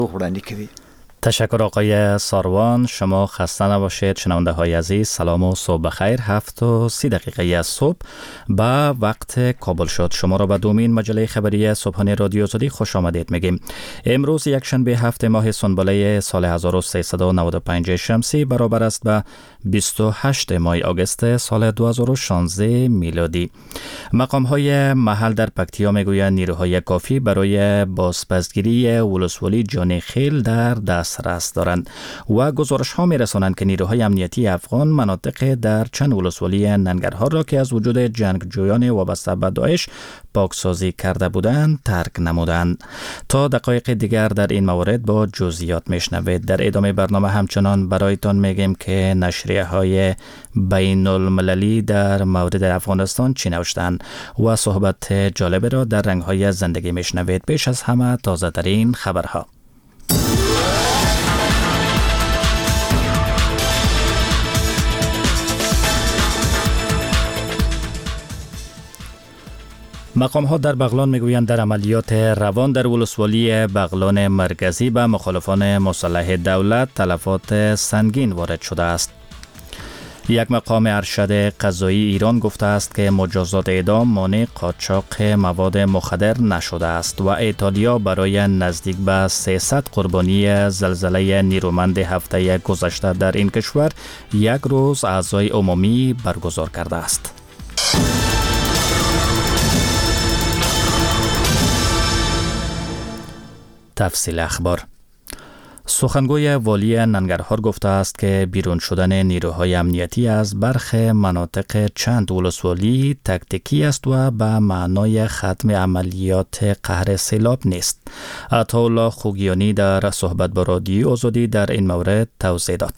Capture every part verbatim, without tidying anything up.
وړاندې کوي. تشکر آقای ساروان. شما خسته نباشید. شنونده های عزیز سلام و صبح بخیر. هفت و سی دقیقه از صبح با وقت کابل شد. شما را به دومین مجله خبری صبحانه رادیو آزادی خوش آمدید میگیم. امروز یک شنبه هفت ماه سنبله سال هزار و سیصد و نود و پنج شمسی برابر است به بیست و هشت ماه آگوست سال دو هزار و شانزده میلادی. مقام های محل در پکتیا میگویند نیروهای کافی برای بازپسگیری ولسوالی جانخیل در دسترس دارند و گزارش ها می رسانند که نیروهای امنیتی افغان مناطق در چند ولسوالی ننگرهار را که از وجود جنگجویان وابسته به داعش پاکسازی کرده بودند ترک نمودند. تا دقایق دیگر در این مورد با جزئیات میشنوید. در ادامه برنامه همچنان برایتان میگیم که نشریه های بین المللی در مورد افغانستان چی نوشتند و صحبت جالب را در رنگ های زندگی میشنوید. پیش از همه تازه ترین خبرها. مقام ها در بغلان میگویند در عملیات روان در ولسوالی بغلان مرکزی به مخالفان مسلح دولت تلفات سنگین وارد شده است. یک مقام ارشد قضایی ایران گفته است که مجازات اعدام مانع قاچاق مواد مخدر نشده است و ایتالیا برای نزدیک به سیصد قربانی زلزله نیرومند هفته گذشته در این کشور یک روز اعضای عمومی برگزار کرده است. تفصیل اخبار. سخنگوی والی ننگرهار گفته است که بیرون شدن نیروهای امنیتی از برخی مناطق چند ولسوالی تکتیکی است و به معنای ختم عملیات قهر سیلاب نیست. عطاالله خوگیانی در صحبت با رادیو آزادی در این مورد توضیح داد.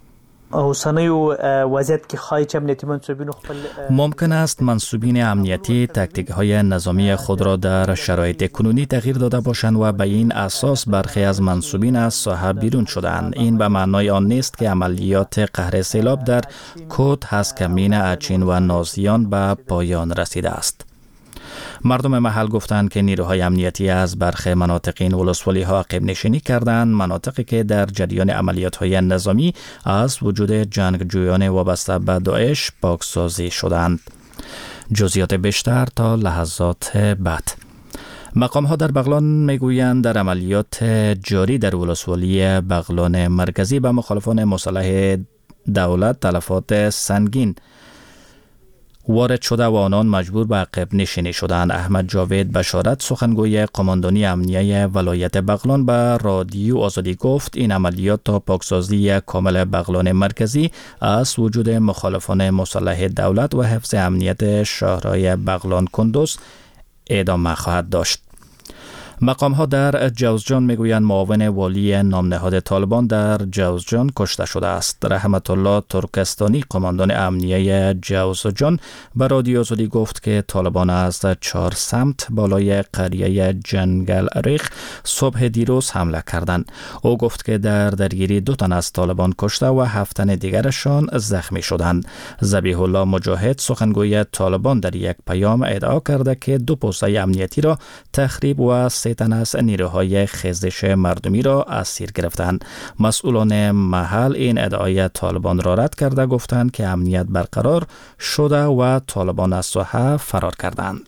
ممکن است منصوبین امنیتی تکتیک های نظامی خود را در شرایط کنونی تغییر داده باشند و به این اساس برخی از منصوبین از ساحه بیرون شدند. این به معنای آن نیست که عملیات قهر سیلاب در کود هسکمین اچین و نازیان به پایان رسیده است. مردم محل گفتند که نیروهای امنیتی از برخی مناطق این ولسوالی ها عقب نشینی کردند، مناطقی که در جریان عملیات های نظامی از وجود جنگجویان وابسته به داعش پاکسازی شدند. جزئیات بیشتر تا لحظات بعد. مقام ها در بغلان میگویند در عملیات جاری در ولسوالی بغلان مرکزی به مخالفان مسلح دولت تلفات سنگین وارد شده و آنان مجبور به عقب نشینی شدند. احمد جاوید بشارت سخنگوی قماندانی امنیه ولایت بغلان به رادیو آزادی گفت این عملیات تا پاکسازی کامل بغلان مرکزی از وجود مخالفان مسلح دولت و حفظ امنیت شهرهای بغلان کندوز ادامه خواهد داشت. مقام ها در جوزجان میگویند معاون والی نامنهاد طالبان در جوزجان کشته شده است. رحمت الله ترکستانی قماندان امنیه جوزجان به رادیو آزادی گفت که طالبان از چهار سمت بالای قریه جنگل ریخ صبح دیروز حمله کردند. او گفت که در درگیری دو تن از طالبان کشته و هفت تن دیگرشان زخمی شدند. ذبیح الله مجاهد سخنگوی طالبان در یک پیام ادعا کرده که دو پوسته امنیتی را تخریب و سه تن از نیروهای خیزش مردمی را اسیر گرفتند. مسئولان محل این ادعای طالبان را رد کرده گفتند که امنیت برقرار شده و طالبان از ساحه فرار کردند.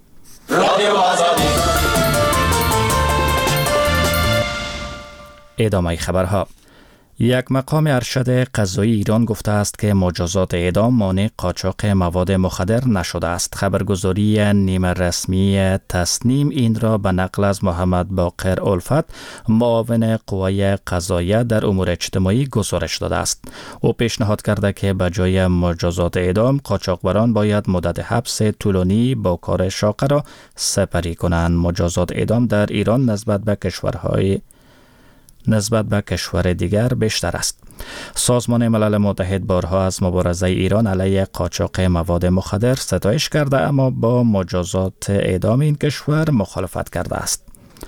ادامه خبرها. یک مقام ارشد قضایی ایران گفته است که مجازات اعدام مانع قاچاق مواد مخدر نشده است. خبرگزاری نیمه رسمی تسنیم این را به نقل از محمد باقر الفت معاون قوای قضاییه در امور اجتماعی گزارش داده است. او پیشنهاد کرده که به جای مجازات اعدام قاچاقبران باید مدت حبس طولانی با کار شاقه را سپری کنند. مجازات اعدام در ایران نسبت به کشورهای نسبت به کشور دیگر بیشتر است. سازمان ملل متحد بارها از مبارزه ایران علیه قاچاق مواد مخدر ستایش کرده اما با مجازات اعدام این کشور مخالفت کرده است.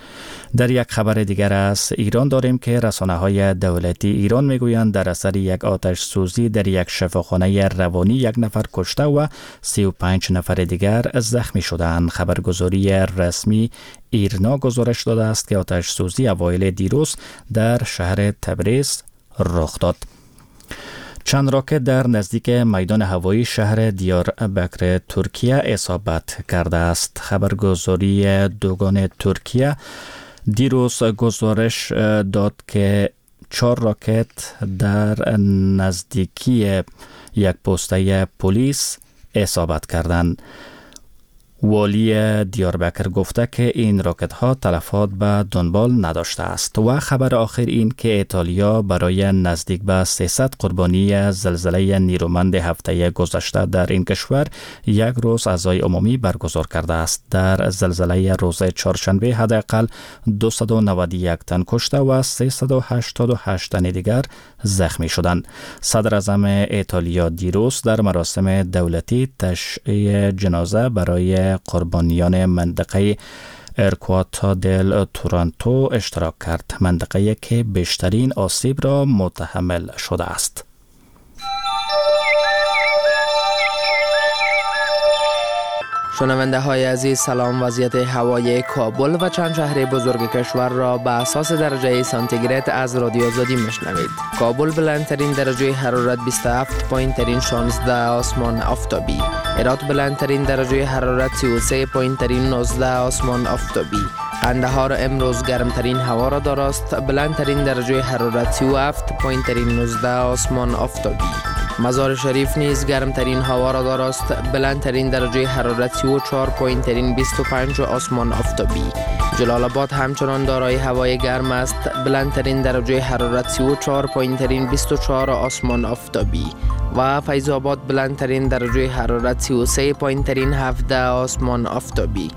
در یک خبر دیگر از ایران داریم که رسانه‌های دولتی ایران میگویند در اثر یک آتش سوزی در یک شفاخانه روانی یک نفر کشته و سی و پنج نفر دیگر زخمی شدند. خبرگزاری رسمی ایرنا گزارش داده است که آتش سوزی اوایل دیروز در شهر تبریز رخ داد. چند راکت در نزدیک میدان هوایی شهر دیاربکر ترکیه اصابت کرده است. خبرگزاری دوگان ترکیه دیروز گزارش داد که چهار راکت در نزدیکی یک پسته پلیس اصابت کردند. والی دیاربکر گفته که این راکت ها تلفات به دنبال نداشته است. و خبر آخر این که ایتالیا برای نزدیک به سیصد قربانی زلزله نیرومند هفته گذشته در این کشور یک روز عزای عمومی برگزار کرده است. در زلزله روز چهارشنبه حداقل دویست و نود و یک تن کشته و سیصد و هشتاد و هشت تن دیگر زخمی شدند. صدر اعظم ایتالیا دیروز در مراسم دولتی تشییع جنازه برای قربانیان منطقه ارکواتا دل تورنتو اشتراک کرد، منطقه‌ای که بیشترین آسیب را متحمل شده است. شنونده های عزیز، سلام. وضعیت هوای کابل و چند شهر بزرگ کشور را به اساس درجه سانتیگراد از رادیو آزادی میشنوید. کابل بلندترین درجه حرارت بیست و هفت، پایین ترین شانزده، آسمان آفتابی. هرات بلندترین درجه حرارت سی و سه، پایین ترین نوزده، آسمان آفتابی. قندهار امروز گرمترین هوا را دارست، بلندترین درجه حرارت سی و هفت، پایین ترین نوزده، آسمان آفتابی. مزار شریف نیز گرمترین هوا را دارست، بلندترین درجه حرارت سی و چهار، پایین ترین بیست و پنج، آسمان آفتابی. جلال آباد همچنان دارای هوای گرم است، بلندترین درجه حرارت سی و چهار، پایین ترین بیست و چهار، آسمان آفتابی. و فیض آباد بلندترین درجه حرارت سی و سه، پایین ترین هفده، آسمان آفتابی.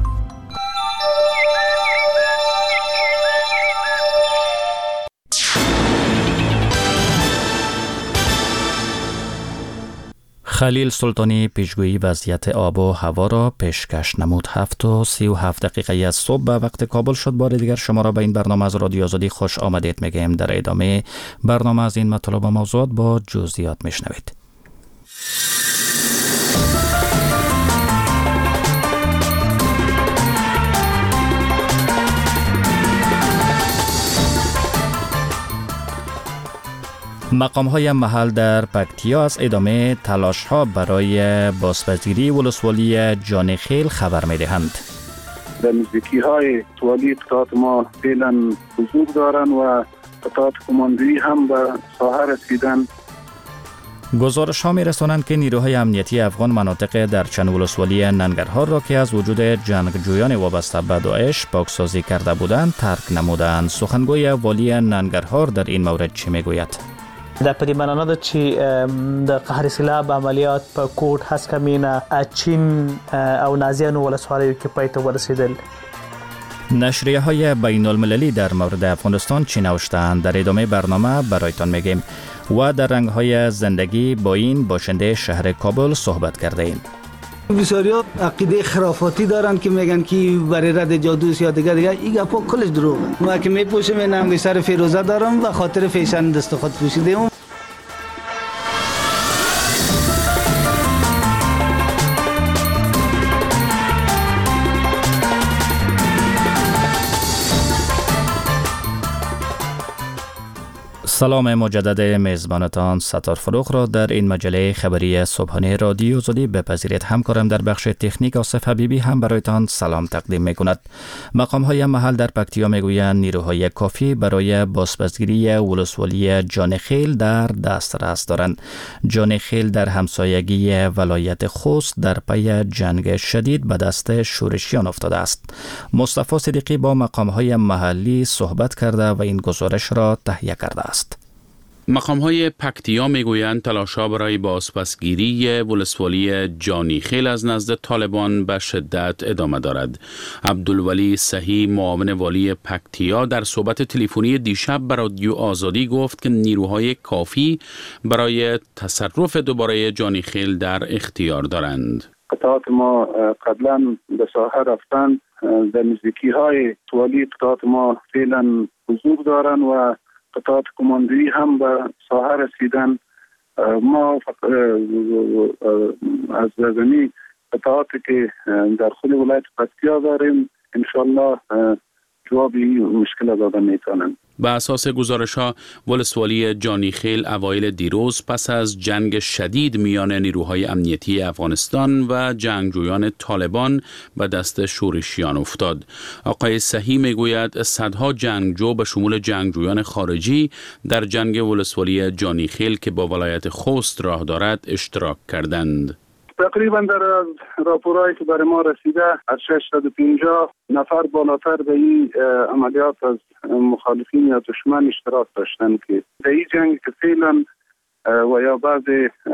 خلیل سلطانی پیشگویی وضعیت آب و هوا را پیشکش نمود. هفت و سی و هفت دقیقه از صبح به وقت کابل شد. بار دیگر شما را به این برنامه از رادیو آزادی خوش آمدید میگیم. در ادامه برنامه از این مطالب و موضوعات با جزئیات میشنوید. مقام‌های محل در پکتیا از ادامه تلاش‌ها برای بازپذیری ولسوالی جانخیل خبر می‌دهند. در نزدیکی‌های ولسوالی قطعات ما فعلا حضور دارند و قطعات کماندویی هم به ساحه رسیدن. گزارش ها می رسانند که نیروهای امنیتی افغان مناطق در چند ولسوالی ننگرهار را که از وجود جنگجویان وابسته به داعش پاکسازی کرده بودند ترک نمودند. سخنگوی والی ننگرهار در این مورد چی میگوید؟ در پدی منانه چې د قهر سیلاب عملیات په کوټ هسکمینه چین او نازیانو ولسوالیو کې پای ته ورسیدل. نشریه های بین المللی در مورد افغانستان چی نوشتند؟ در ادامه برنامه برایتان میگیم. و در رنگ های زندگی با این باشنده شهر کابل صحبت کرده ایم. بسیاریا عقیده خرافاتی دارن که میگن که برای رد جادو یا دیگه دیگه این گپا کلش دروغه. ما که میپوشم اینم سر فیروزه دارم و خاطر فیشن دست خود پوشیدم. سلام مجدد میزبانتان ستار فروغ را در این مجله خبری صبحانه رادیو آزادی بپذیرید. همکارم در بخش تکنیک آصف حبیبی هم برایتان سلام تقدیم میکند. مقام های محل در پکتیا میگویند نیروهای کافی برای بازپذیری ولسوالی جانخیل در دسترس دارند. جانخیل در همسایگی ولایت خوست در پی جنگ شدید به دست شورشیان افتاده است. مصطفی صدیقی با مقام های محلی صحبت کرده و این گزارش را تهیه کرده است. مقام‌های پکتیا میگویند تلاش‌ها برای بازپسگیری ولسوالی جانیخیل از نزد طالبان به شدت ادامه دارد. عبدالولی صحیح معاون والی پکتیا در صحبت تلفنی دیشب به رادیو آزادی گفت که نیروهای کافی برای تصرف دوباره جانیخیل در اختیار دارند. قطعات ما قبلا به ساحه رفتن در نزدیکی های سوالی قطعات ما فعلا حضور دارن و قطعات کماندویی هم به ساحه رسیدن. ما از زمین قطعاتی که در خود ولایت پکتیا داریم انشالله جواب این مشکل داده میتونن. به اساس گزارش‌ها ولسوالی جانیخیل اوایل دیروز پس از جنگ شدید میان نیروهای امنیتی افغانستان و جنگجویان طالبان به دست شورشیان افتاد. آقای صحی میگوید صدها جنگجو به شمول جنگجویان خارجی در جنگ ولسوالی جانیخیل که با ولایت خوست راه دارد اشتراک کردند. تقریبا در راپورایی که برای ما رسیده از ششصد و پنجاه نفر بالاتر به این عملیات از مخالفین یا دشمن اشتراک داشتند که در این جنگ که فعلا و یا بعض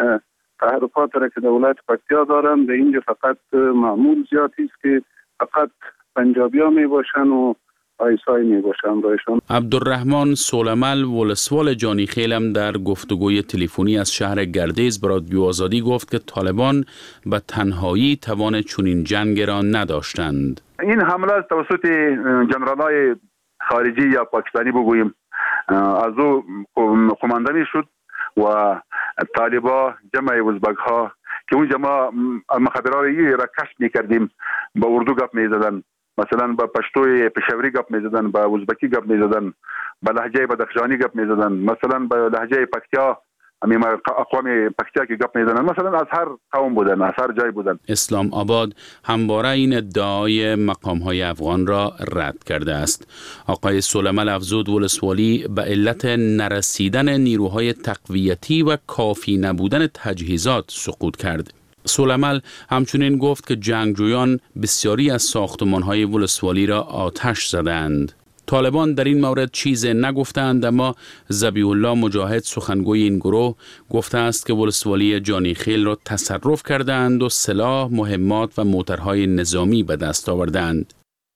تحرکات را که در ولایت پکتیا دارند در اینجا فقط معمول زیادی است که فقط پنجابی ها می باشن و آیسای می باشن رایشان. عبدالرحمن سولمل ولسوال جانیخیل هم در گفتگوی تلفنی از شهر گردیز به رادیو آزادی گفت که طالبان به تنهایی توان چنین جنگ را نداشتند. این حمله توسط جنرالای خارجی یا پاکستانی بگوییم از او قماندانی شد و طالبا جمع ازبک ها که اون جمع مخابراری را کشف میکردیم با اردو گپ میزدن، مثلا با پشتوی پشاوری گپ میزدن، با ازبکی گپ میزدن، با لهجه بدخشانی گپ میزدن، مثلا با لهجه پکتیا همین اقوام پکتیا که گپ میزدن، مثلا از هر قوم بودن، از هر جای بودن. اسلام آباد همواره این ادعای مقام‌های افغان را رد کرده است. آقای سولمل افزود ولسوالی به علت نرسیدن نیروهای تقویتی و کافی نبودن تجهیزات سقوط کرد. سولمل همچنین گفت که جنگجویان بسیاری از ساختمان‌های ولسوالی را آتش زدند. طالبان در این مورد چیز نگفتند، اما ذبیح الله مجاهد سخنگوی این گروه گفته است که ولسوالی جانیخیل را تصرف کردند و سلاح، مهمات و موترهای نظامی به دست آوردند.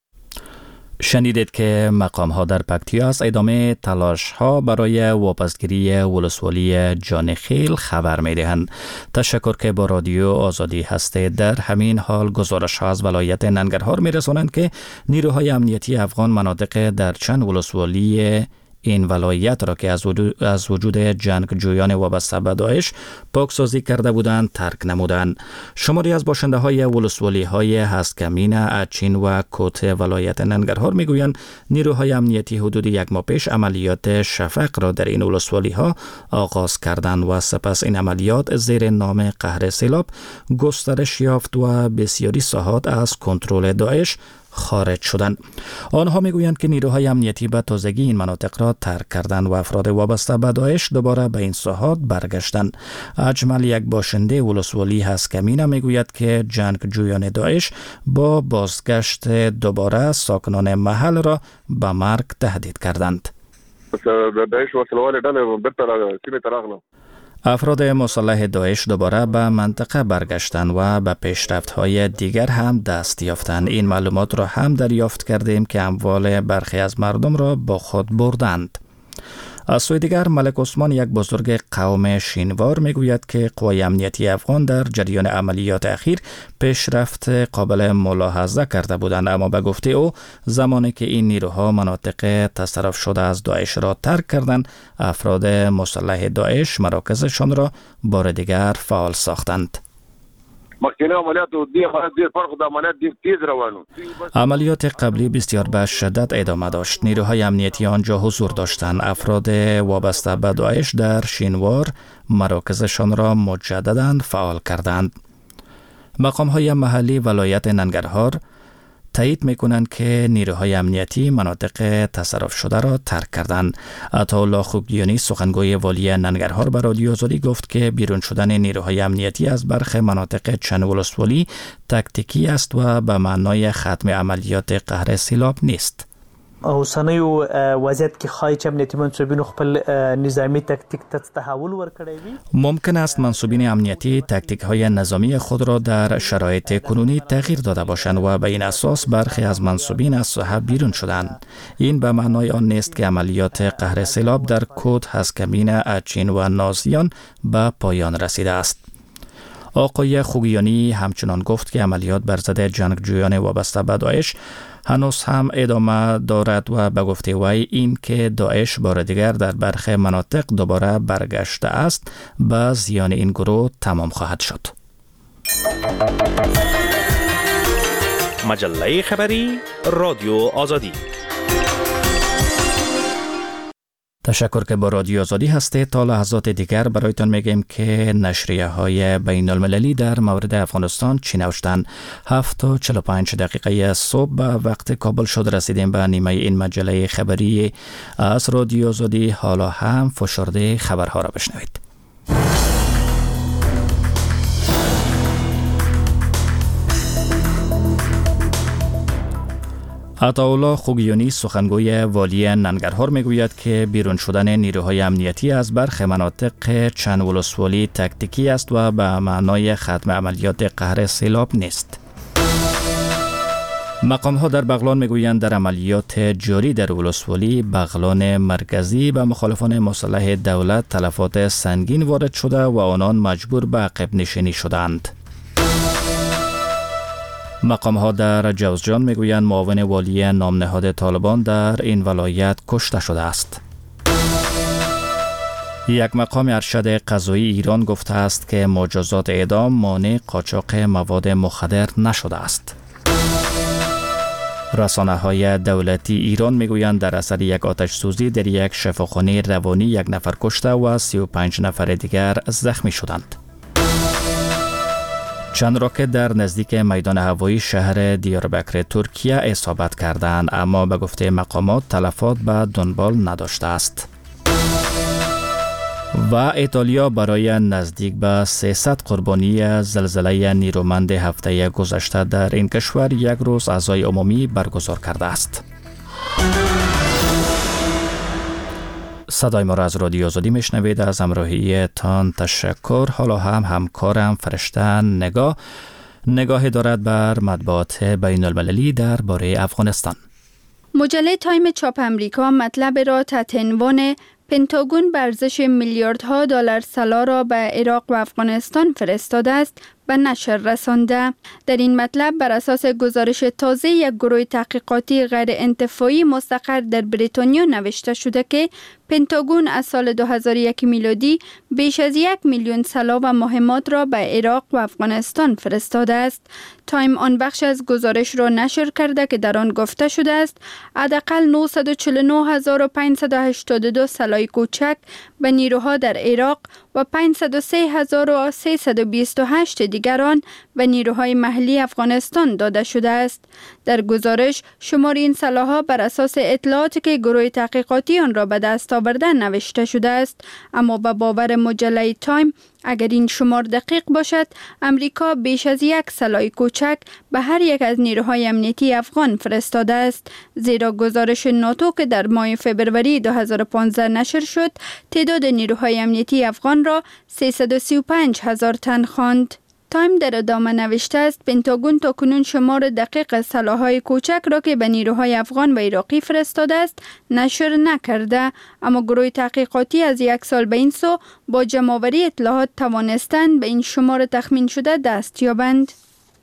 شنیدید که مقام ها در پکتیا از ادامه تلاش ها برای واپسگیری ولسوالی جانیخیل خبر می دهند. تشکر که با رادیو آزادی هستید. در همین حال گزارش ها از ولایت ننگرهار می رسانند که نیروهای امنیتی افغان مناطق در چند ولسوالی این ولایت را که از وجود, از وجود جنگجویان وابسته به داعش پاکسازی کرده بودند ترک نمودند. شماری از باشنده های ولسوالی های هسکمین، اچین و کوت ولایت ننگرهار میگویند نیروهای امنیتی حدود یک ماه پیش عملیات شفق را در این ولسوالی ها آغاز کردند و سپس این عملیات زیر نام قهر سیلاب گسترش یافت و بسیاری ساحات از کنترل داعش خارج شدند. آنها میگویند که نیروهای امنیتی به تازگی این مناطق را ترک کردند و افراد وابسته به داعش دوباره به این ساحات برگشتند. اجمل، یک باشنده ولسوالی هسکمین، میگوید که جنگجویان داعش با بازگشت دوباره ساکنان محل را به مرگ تهدید کردند. افراد مسلح داعش دوباره به منطقه برگشتند و به پیشرفت‌های دیگر هم دست یافتند. این معلومات را هم دریافت کردیم که اموال برخی از مردم را با خود بردند. از سوی دیگر ملک عثمان، یک بزرگ قوم شینوار، میگوید که قوای امنیتی افغان در جریان عملیات اخیر پیشرفت قابل ملاحظه کرده بودند، اما به گفته او زمانی که این نیروها مناطق تصرف شده از داعش را ترک کردند، افراد مسلح داعش مراکزشان را بار دیگر فعال ساختند. عملیات قبلی بسیار به شدت ادامه داشت. نیروهای امنیتی آنجا حضور داشتند. افراد وابسته به داعش در شینوار مراکزشان را مجددا فعال کردند. مقام‌های محلی ولایت ننگرهار تایید میکنند که نیروهای امنیتی مناطق تصرف شده را ترک کردند. عطاالله خوگیانی، سخنگوی والی ننگرهار، به رادیو آزادی گفت که بیرون شدن نیروهای امنیتی از برخی مناطق چند ولسوالی تکتیکی است و به معنای ختم عملیات قهر سیلاب نیست. اوسنی وضعیت کې خای چې امنیتي منصوبینو خپل نظامی تکتیک ته تحول ورکړی وي. ممکن است منصوبین امنیتی تکتیک های نظامی خود را در شرایط کنونی تغییر داده باشند و به این اساس برخی از منصوبین از ساحه بیرون شدند. این به معنای آن نیست که عملیات قهر سیلاب در کوت، هسکمین، اچین و نازیان به پایان رسیده است. آقای خوگیانی همچنان گفت که عملیات بر ضد جنگجویان وابسته به داعش هنوز هم ادامه دارد و به گفته وی این که داعش بار دیگر در برخی مناطق دوباره برگشته است به زیان این گروه تمام خواهد شد. مجله خبری رادیو آزادی. تشکر که با رادیو آزادی هستید. تا لحظات دیگر برایتان میگیم که نشریه های بین المللی در مورد افغانستان چی نوشتن. هفت و چهل و پنج دقیقه صبح به وقت کابل شد رسیدیم به نیمه این مجله خبری از رادیو آزادی. حالا هم فشرده خبرها را بشنوید. عطاالله خوگیانی سخنگوی والی ننگرهار میگوید که بیرون شدن نیروهای امنیتی از برخی مناطق چند ولسوالی تکتیکی است و به معنای ختم عملیات قهر سیلاب نیست. مقام ها در بغلان میگویند در عملیات جاری در ولسوالی بغلان مرکزی به مخالفان مسلح دولت تلفات سنگین وارد شده و آنان مجبور به عقب نشینی شدند. مقام ها در جوزجان میگویند معاون والی نامنهاد طالبان در این ولایت کشته شده است. یک مقام ارشد قضایی ایران گفته است که مجازات اعدام مانع قاچاق مواد مخدر نشده است. رسانه های دولتی ایران میگویند در اثر یک آتش سوزی در یک شفاخانه روانی یک نفر کشته و سی و پنج نفر دیگر زخمی شدند. چند راکت در نزدیک میدان هوایی شهر دیاربکر ترکیه اصابت کردند، اما به گفته مقامات تلفات به دنبال نداشته است. و ایتالیا برای نزدیک به سیصد قربانی زلزله نیرومند هفته گذشته در این کشور یک روز عزای عمومی برگزار کرده است. صدای ما را از رادیو آزادی میشنوید. از همراهی تان تشکر. حالا هم همکارم فرشته نگاه نگاهی دارد بر مطبوعات بین المللی درباره افغانستان. مجله تایم چاپ امریکا مطلب را تحت عنوان پنتاگون به ارزش میلیاردها دلار طلا را به عراق و افغانستان فرستاده است به نشر رسانده. در این مطلب بر اساس گزارش تازه یک گروه تحقیقاتی غیر انتفاعی مستقر در بریتانیا نوشته شده که پنتاگون از سال دو هزار و یک میلادی بیش از یک میلیون سلاح و مهمات را به عراق و افغانستان فرستاده است. تایم آن بخش از گزارش را نشر کرده که در آن گفته شده است حداقل نهصد و چهل و نه هزار و پانصد و هشتاد و دو سلاح کوچک به نیروها در عراق و پانصد و سه هزار و سیصد و بیست و هشت دیگران و نیروهای محلی افغانستان داده شده است. در گزارش شمار این سلاح‌ها بر اساس اطلاعاتی که گروه تحقیقاتی آن را به دست آورده نوشته شده است، اما به باور مجله تایم اگر این شمار دقیق باشد امریکا بیش از یک سلاح کوچک به هر یک از نیروهای امنیتی افغان فرستاده است، زیرا گزارش ناتو که در ماه فبروری دو هزار و پانزده نشر شد تعداد نیروهای امنیتی افغان را سیصد و سی و پنج هزار تن خواند. تایم در ادامه نوشته است پنتاگون تا کنون شمار دقیق سلاح‌های کوچک را که به نیروهای افغان و عراقی فرستاده است نشر نکرده، اما گروه تحقیقاتی از یک سال به این سو با جمع‌آوری اطلاعات توانستند به این شمار تخمین شده دست یابند.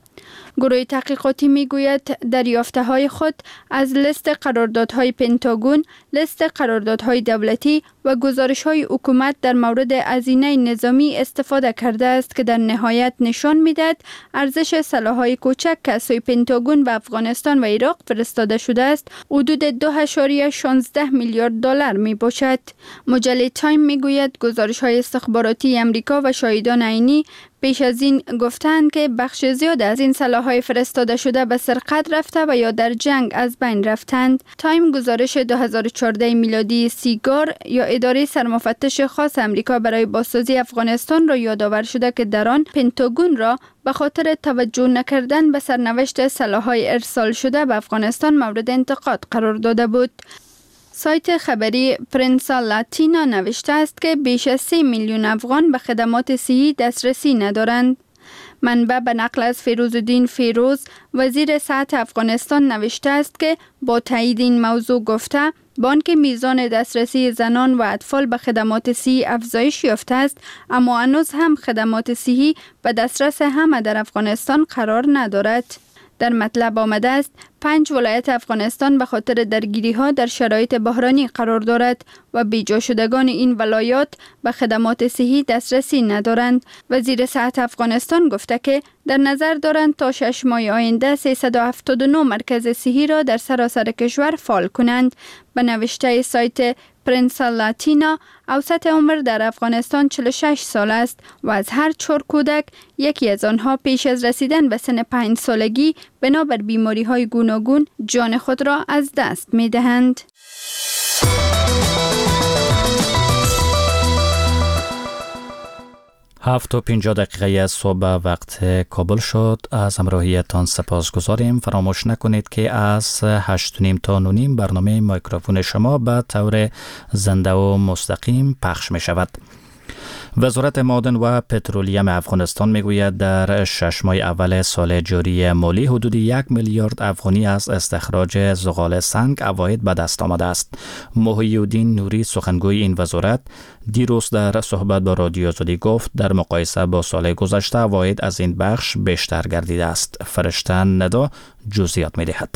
گروه تحقیقاتی میگوید دریافته‌های خود از لیست قراردادهای پنتاگون، لیست قراردادهای دولتی و گزارش‌های حکومت در مورد هزینه نظامی استفاده کرده است که در نهایت نشان می‌دهد ارزش سلاح‌های کوچک که از سوی پنتاگون به افغانستان و عراق فرستاده شده است حدود دو ممیز شانزده میلیارد دلار میباشد. مجله تایم میگوید گزارش‌های استخباراتی امریکا و شاهدان عینی پیش از این گفتند که بخش زیاد از این سلاح‌های فرستاده شده به سرقت رفته و یا در جنگ از بین رفتند. تایم گزارش دو هزار و چهارده میلادی سیگار یا اداره سرمفتش خاص امریکا برای بازسازی افغانستان را یادآور شده که در آن پنتاگون را به خاطر توجه نکردن به سرنوشت سلاح‌های ارسال شده به افغانستان مورد انتقاد قرار داده بود. سایت خبری پرنسا لاتینا نوشته است که بیش از سه میلیون افغان به خدمات صحی دسترسی ندارند. منبع به نقل از فیروزالدین فیروز وزیر صحت افغانستان نوشته است که با تایید این موضوع گفته بانک میزان دسترسی زنان و اطفال به خدمات صحی افزایش یافته است، اما هنوز هم خدمات صحی به دسترس همه در افغانستان قرار ندارد. در مطلب آمده است پنج ولایت افغانستان به خاطر درگیری ها در شرایط بحرانی قرار دارد و بیجا شدگان این ولایات به خدمات صحی دسترسی ندارند. وزیر صحت افغانستان گفته که در نظر دارند تا شش ماه آینده سیصد و هفتاد و نه مرکز صحی را در سراسر کشور فعال کنند. به نوشته سایت پرنسا لاتینا، اوسط عمر در افغانستان چهل و شش سال است و از هر چهار کودک یکی از آنها پیش از رسیدن به سن پنج سالگی بنابر بیماری های گوناگون جان خود را از دست می دهند. هفت و پنجاه دقیقه از صبح وقت کابل شد. از همراهیتان سپاس گذاریم. فراموش نکنید که از هشت و نیم تا نه نیم برنامه میکروفون شما به طور زنده و مستقیم پخش می شود. وزارت معادن و پترولیم افغانستان میگوید در شش ماه اول سال جاری مالی حدود یک میلیارد افغانی از استخراج زغال سنگ عواید به دست آمده است. محی الدین نوری سخنگوی این وزارت دیروز در صحبت با رادیو آزادی گفت در مقایسه با سال گذشته عواید از این بخش بیشتر گردیده است. فرشته ندا جزئیات می‌دهد.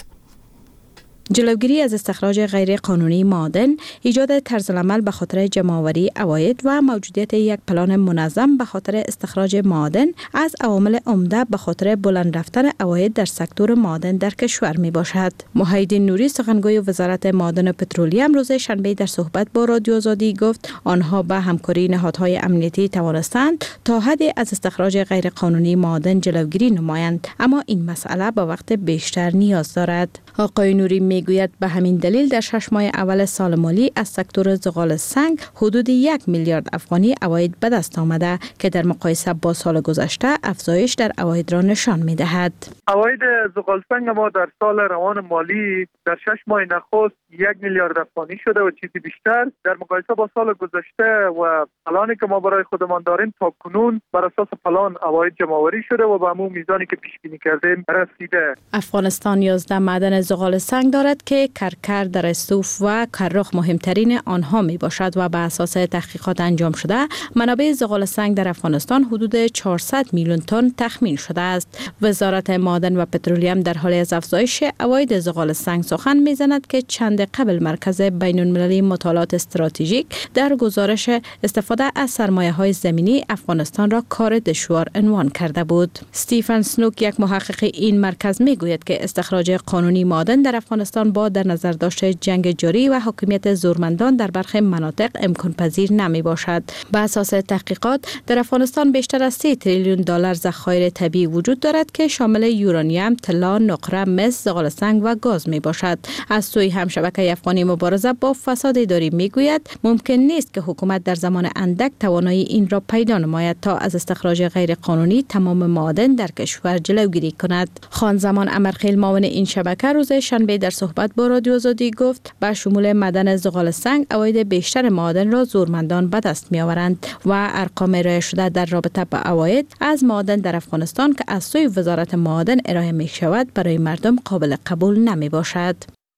جلوگیری از استخراج غیر قانونی معادن، ایجاد طرزالعمل به خاطر جمع‌آوری عواید و موجودیت یک پلان منظم به خاطر استخراج معادن از عوامل عمده به خاطر بلند رفتن عواید در سکتور معادن در کشور می باشد. محی الدین نوری سخنگوی وزارت معادن و پترولیم روز شنبه در صحبت با رادیو آزادی گفت آنها به همکاری نهادهای امنیتی توانستند تا حدی از استخراج غیر قانونی معادن جلوگیری نمایند، اما این مسئله به وقت بیشتر نیاز دارد. آقای نوری میگوید به همین دلیل در شش ماه اول سال مالی از سکتور زغال سنگ حدود یک میلیارد افغانی عواید به دست آمده که در مقایسه با سال گذشته افزایش در عواید را نشان میدهد. عواید زغال سنگ ما در سال روان مالی در شش ماه نخست یک میلیارد افغانی شده و چیزی بیشتر در مقایسه با سال گذشته و پلانی که ما برای خودمان داریم تا کنون بر اساس پلان عواید جمع‌آوری شده و به همون میزانی که پیش بینی کردیم رسیده. افغانستان یازده معدن زغال سنگ دارد که کرکر در استوف و کرخ مهمترین آنها می باشد و به اساس تحقیقات انجام شده منابع زغال سنگ در افغانستان حدود چهارصد میلیون تن تخمین شده است. وزارت معادن و پترولیم در حال از افزایش عواید زغال سنگ سخن میزند که چند قبل مرکز بین المللی مطالعات استراتژیک در گزارش استفاده از سرمایه‌های زمینی افغانستان را کار دشوار عنوان کرده بود. استیفن سنوک یک محقق این مرکز میگوید که استخراج قانونی معادن در افغانستان با در نظر داشت جنگ جاری و حاکمیت زورمندان در برخی مناطق امکان پذیر نمی باشد. به اساس تحقیقات در افغانستان بیشتر از سی تریلیون دلار ذخایر طبیعی وجود دارد که شامل یورانیم، طلا، نقره، مس، زغال سنگ و گاز می باشد. از سوی هم شبکه افغانی مبارزه با فساد اداری میگوید ممکن نیست که حکومت در زمان اندک توانایی این را پیدا نماید تا از استخراج غیر قانونی تمام معادن در کشور جلوگیری کند. خان زمان امرخیل معاون این شبکه روز شنبه در صحبت با رادیو آزادی گفت با شمول معدن زغال سنگ عواید بیشتر معادن را زورمندان به دست میآورند و ارقام ارائه شده در رابطه با عواید از معادن در افغانستان که از سوی وزارت معادن ارائه می شود برای مردم قابل قبول نمی باشد.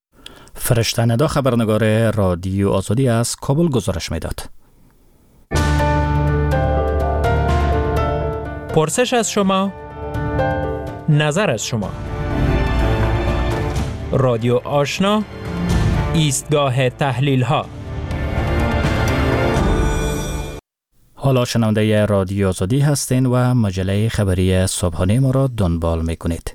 فرشته ندا خبرنگار رادیو آزادی از کابل گزارش میداد. پرسش از شما، نظر از شما. رادیو آشنا، ایستگاه تحلیل ها. حالا شنونده رادیو آزادی هستین و مجله خبری صبحانه ما را دنبال میکنید.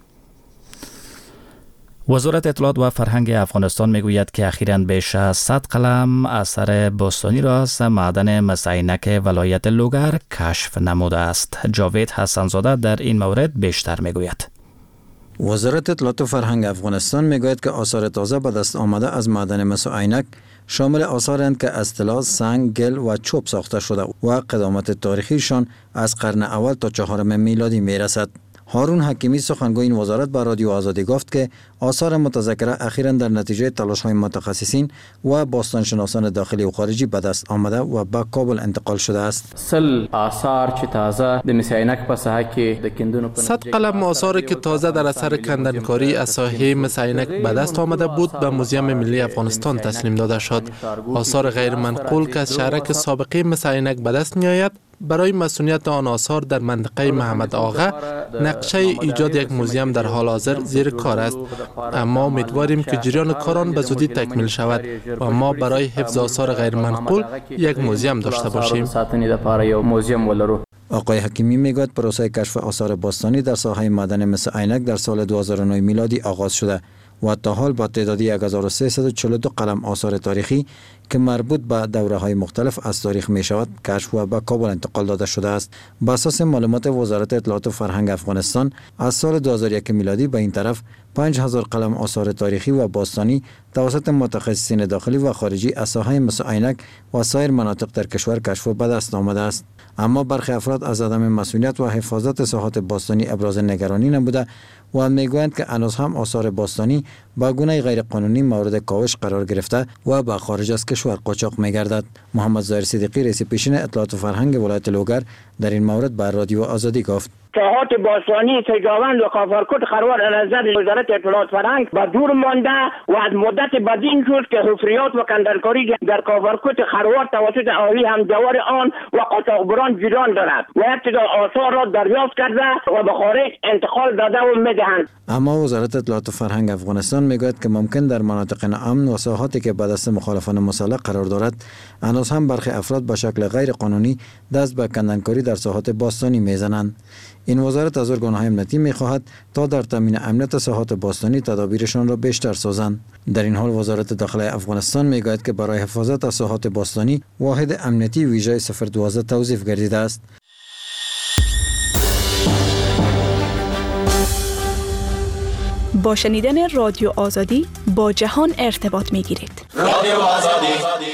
وزارت اطلاعات و فرهنگ افغانستان میگوید که اخیراً بیش از صد قلم اثر باستانی را از معدن مس عینک ولایت لوگر کشف نموده است. جاوید حسنزاده در این مورد بیشتر میگوید. وزارت اطلاعات و فرهنگ افغانستان میگوید که آثار تازه به دست آمده از معدن مس عینک شامل آثارند که از طلا، سنگ، گل و چوب ساخته شده و قدامت تاریخیشان از قرن اول تا چهارم میلادی میرسد. هارون حکیمی سخنگوی این وزارت به رادیو آزادی گفت که آثار متذکره اخیراً در نتیجه تلاش‌های متخصصین و باستانشناسان داخلی و خارجی به دست آمده و به کابل انتقال شده است. سل آثار چې تازه د مساینک په ساحه کې د کندونو صد قلم آثار که تازه در اثر کندنکاری از ساحه مساینک به دست آمده بود به موزیم ملی افغانستان تسلیم داده شد. آثار غیر منقول که از شهرک سابقه مساینک به دست می آید برای مسئولیت آن آثار در منطقه محمد آغا نقشه ایجاد یک موزیم در حال حاضر زیر کار است، اما امیدواریم که جریان کاران به زودی تکمیل شود و ما برای حفظ آثار غیر منقول یک موزیم داشته باشیم. آقای حکیمی میگوید پروسه کشف آثار باستانی در ساحه معدن مس عینک در سال دو هزار و نه میلادی آغاز شده و تا حال با تعدادی یک هزار و سیصد و چهل و دو قلم آثار تاریخی که مربوط به دوره‌های مختلف از تاریخ می شود کشف و به کابل انتقال داده شده است. بر اساس معلومات وزارت اطلاعات و فرهنگ افغانستان از سال دو هزار و یک میلادی به این طرف پنج هزار قلم آثار تاریخی و باستانی توسط متخصصین داخلی و خارجی از ساحه مس عینک و سایر مناطق در کشور کشف و به دست آمده است. اما برخی افراد از عدم مسئولیت و حفاظت ساحات باستانی ابراز نگرانی نموده و میگویند که هنوز هم آثار باستانی با گونه غیر قانونی مورد کاوش قرار گرفته و به خارج از کشور قاچاق میگردد. محمد ظاهر صدیقی رئیس پیشین اطلاعات و فرهنگ ولایت لوگر در این مورد بر رادیو آزادی گفت: ساحات باستانی سیگاوند و کافرکوت خروار از نظر وزارت اطلاعات فرهنگ به دور مانده و از مدت بدین شد که حفریات و کندرکاری در کافرکوت خروار توسط اهالی همجوار آن و قاچاقبران جریان دارد و ابتدا آثار را دریافت کرده و به خارج انتقال داده و میدهند. اما وزارت اطلاعات و فرهنگ افغانستان میگوید که ممکن در مناطق ناامن و ساحاتی که به دست مخالفان مسلح قرار دارد هنوز هم برخی افراد به شکل غیر قانونی دست به کندنکاری در ساحات باستانی میزنند. این وزارت از ارگان‌های امنیتی می‌خواهد تا در تامین امنیت ساحات باستانی تدابیرشان را بیشتر سازند. در این حال وزارت داخله افغانستان میگوید که برای حفاظت از ساحات باستانی واحد امنیتی ویژه صفر دوازده توظیف گردیده است. با شنیدن رادیو آزادی با جهان ارتباط می‌گیرید. رادیو آزادی.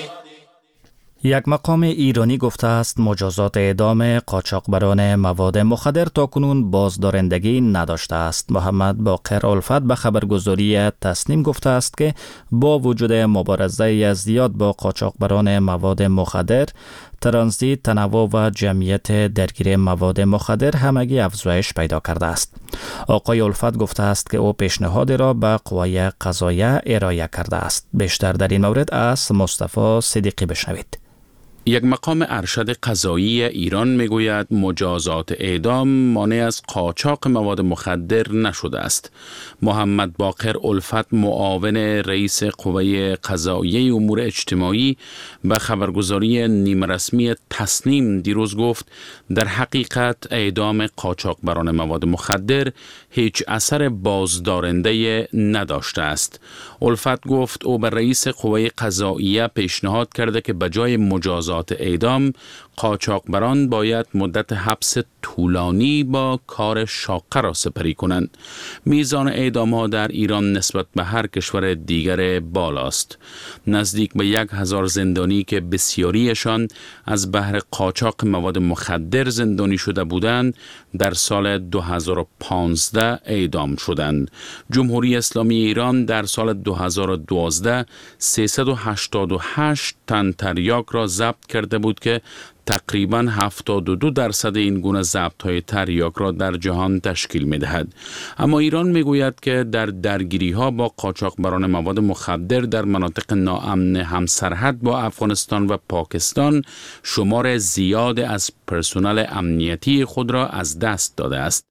یک مقام ایرانی گفته است مجازات اعدام قاچاقبران مواد مخدر تاکنون بازدارندگی نداشته است. محمد باقر الفت به خبرگزاری تسنیم گفته است که با وجود مبارزه زیاد با قاچاقبران مواد مخدر، ترانزیت، تنوع و جمعیت درگیر مواد مخدر همگی افزایش پیدا کرده است. آقای الفت گفته است که او پیشنهاد را به قوای قضاییه ارائه کرده است. بیشتر در این مورد از مصطفی صدیقی بشنوید. یک مقام ارشد قضایی ایران میگوید مجازات اعدام مانع از قاچاق مواد مخدر نشده است. محمد باقر الفت معاون رئیس قوه قضاییه امور اجتماعی به خبرگزاری نیم رسمی تسنیم دیروز گفت در حقیقت اعدام قاچاقبران مواد مخدر هیچ اثر بازدارنده نداشته است. الفت گفت او به رئیس قوه قضاییه پیشنهاد کرده که به جای مجازات اعدام قاچاقبران باید مدت حبس طولانی با کار شاقه را سپری کنند. میزان اعدام ها در ایران نسبت به هر کشور دیگر بالاست. نزدیک به یک هزار زندانی که بسیاریشان از بهر قاچاق مواد مخدر زندانی شده بودند در سال دو هزار و پانزده اعدام شدند. جمهوری اسلامی ایران در سال دو هزار و دوازده سیصد و هشتاد و هشت تن تریاک را ضبط کرده بود که تقریباً هفتاد و دو درصد این گونه ضبط‌های تریاک را در جهان تشکیل می‌دهد. اما ایران می‌گوید که در درگیری‌ها با قاچاقبران مواد مخدر در مناطق ناامن همسرحد با افغانستان و پاکستان شمار زیاد از پرسنل امنیتی خود را از دست داده است.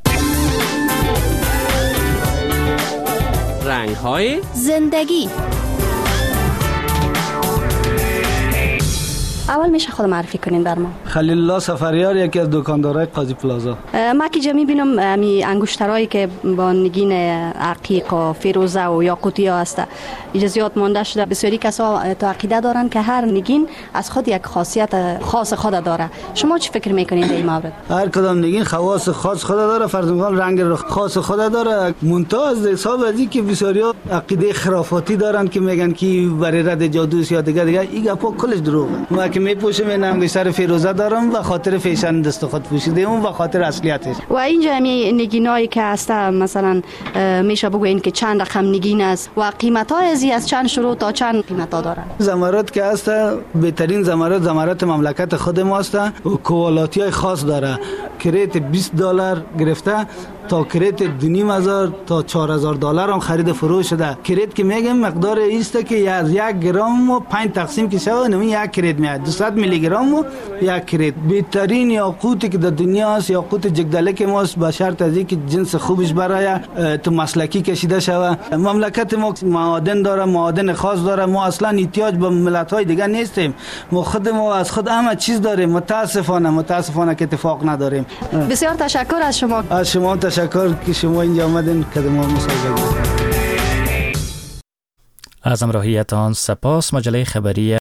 رنگ‌های زندگی. اول میشه خود معرفی کنین بر ما. خلیل الله سفریار، یکی از دکاندارای قاضی پلازا. ما که جا میبینم امی انگشترایی که با نگین عقیق و فیروزه و یاقوتی ها هست اجازیات مانده شده. بسیاری کسا تو عقیده دارن که هر نگین از خود یک خاصیت خاص خود داره. شما چی فکر میکنین در این مورد؟ هر کدام نگین خواص خاص خود داره، فرضاً رنگ خاص خود داره. منتها از حساب ازی که بسیاری عقیده خرافاتی دارن که میگن که برای رد جادو یا دیگه دیگه این گپا کلش دروغه. ما که میپوشم این انگشتر فیروزه دارم و خاطر فیشن دست خود پوشیده اون و خاطر اصلیتش. و اینجا می نگینایی که هست مثلا میشه بگوین که چند رقم نگین است و قیمت های ازی از چند شروع تا چند قیمت ها دارن؟ زمرد که هست بهترین زمرد زمرد مملکت خود ماست و کوالیتی های خاص داره. کریت بیست دلار گرفته تا کریت دو هزار تا چهار هزار دلار هم خرید فروش شده. کریت که میگم مقدار ایست که از یک گرم و پنج تقسیم که شود نمی یک کریت میاد دویست میلی گرم و یک کریت. بهترین یاقوتی که در دنیا است یاقوت جگدلک ماست به شرط از اینکه جنس خوبش برای تو مسلکی کشیده شود. مملکت ما معادن داره معادن خاص داره. ما اصلا احتیاج به ملت های دیگه نیستیم. ما خود ما از خود همه چیز داریم. متاسفانه متاسفانه که اتفاق نداریم. بسیار تشکر از شما. از شما تشکر که شما اینجا آمدین که ما مساعده. از همراهیتان سپاس. مجله خبری